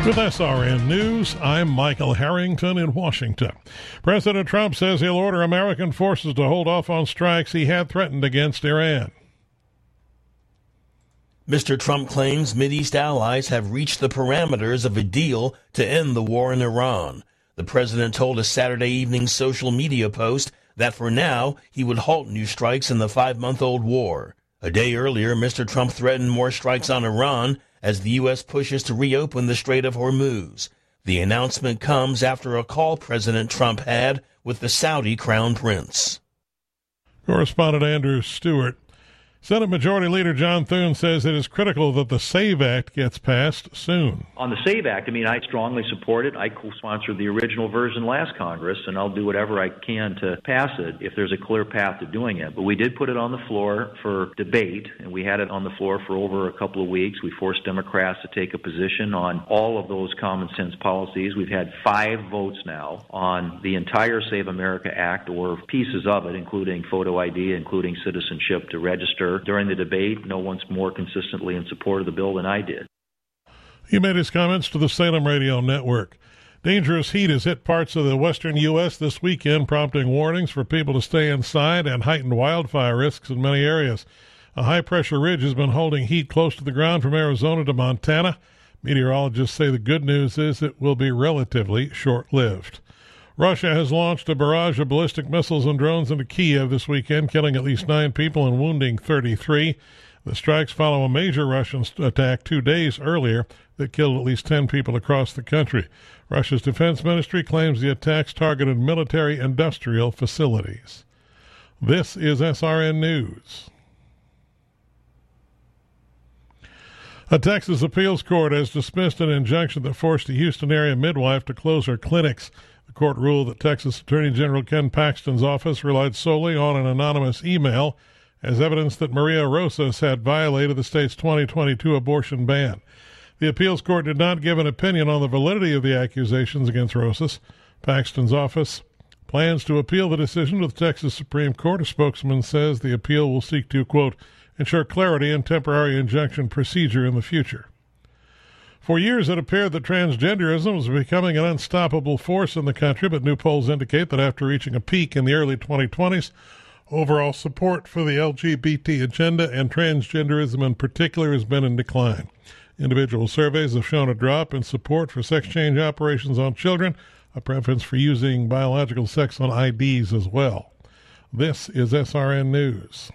With SRN News, I'm Michael Harrington in Washington. President Trump says he'll order American forces to hold off on strikes he had threatened against Iran. Mr. Trump claims Mideast allies have reached the parameters of a deal to end the war in Iran. The president told a Saturday evening social media post that for now he would halt new strikes in the 5-month-old war. A day earlier, Mr. Trump threatened more strikes on Iran as the U.S. pushes to reopen the Strait of Hormuz. The announcement comes after a call President Trump had with the Saudi Crown Prince. Correspondent Andrew Stewart. Senate Majority Leader John Thune says it is critical that the SAVE Act gets passed soon. On the SAVE Act, I strongly support it. I co-sponsored the original version last Congress, and I'll do whatever I can to pass it if there's a clear path to doing it. But we did put it on the floor for debate, and we had it on the floor for over a couple of weeks. We forced Democrats to take a position on all of those common sense policies. We've had 5 votes now on the entire Save America Act, or pieces of it, including photo ID, including citizenship to register. During the debate, no one's more consistently in support of the bill than I did. He made his comments to the Salem Radio Network. Dangerous heat has hit parts of the western U.S. this weekend, prompting warnings for people to stay inside and heightened wildfire risks in many areas. A high-pressure ridge has been holding heat close to the ground from Arizona to Montana. Meteorologists say the good news is it will be relatively short-lived. Russia has launched a barrage of ballistic missiles and drones into Kiev this weekend, killing at least 9 people and wounding 33. The strikes follow a major Russian attack 2 days earlier that killed at least 10 people across the country. Russia's defense ministry claims the attacks targeted military-industrial facilities. This is SRN News. A Texas appeals court has dismissed an injunction that forced a Houston-area midwife to close her clinics. The court ruled that Texas Attorney General Ken Paxton's office relied solely on an anonymous email as evidence that Maria Rosas had violated the state's 2022 abortion ban. The appeals court did not give an opinion on the validity of the accusations against Rosas. Paxton's office plans to appeal the decision to the Texas Supreme Court. A spokesman says the appeal will seek to, quote, ensure clarity in temporary injunction procedure in the future. For years, it appeared that transgenderism was becoming an unstoppable force in the country, but new polls indicate that after reaching a peak in the early 2020s, overall support for the LGBT agenda and transgenderism in particular has been in decline. Individual surveys have shown a drop in support for sex change operations on children, a preference for using biological sex on IDs as well. This is SRN News.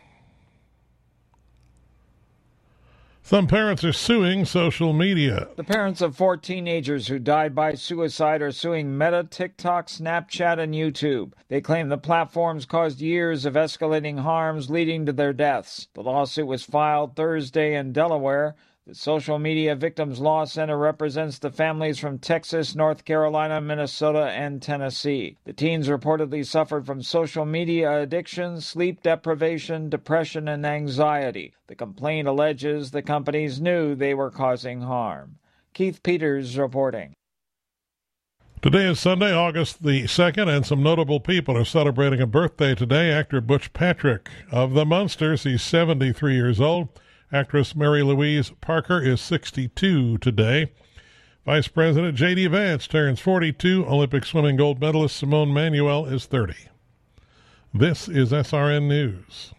Some parents are suing social media. The parents of 4 teenagers who died by suicide are suing Meta, TikTok, Snapchat, and YouTube. They claim the platforms caused years of escalating harms leading to their deaths. The lawsuit was filed Thursday in Delaware. The Social Media Victims Law Center represents the families from Texas, North Carolina, Minnesota, and Tennessee. The teens reportedly suffered from social media addiction, sleep deprivation, depression, and anxiety. The complaint alleges the companies knew they were causing harm. Keith Peters reporting. Today is Sunday, August the 2nd, and some notable people are celebrating a birthday today. Actor Butch Patrick of the Munsters, he's 73 years old. Actress Mary Louise Parker is 62 today. Vice President J.D. Vance turns 42. Olympic swimming gold medalist Simone Manuel is 30. This is SRN News.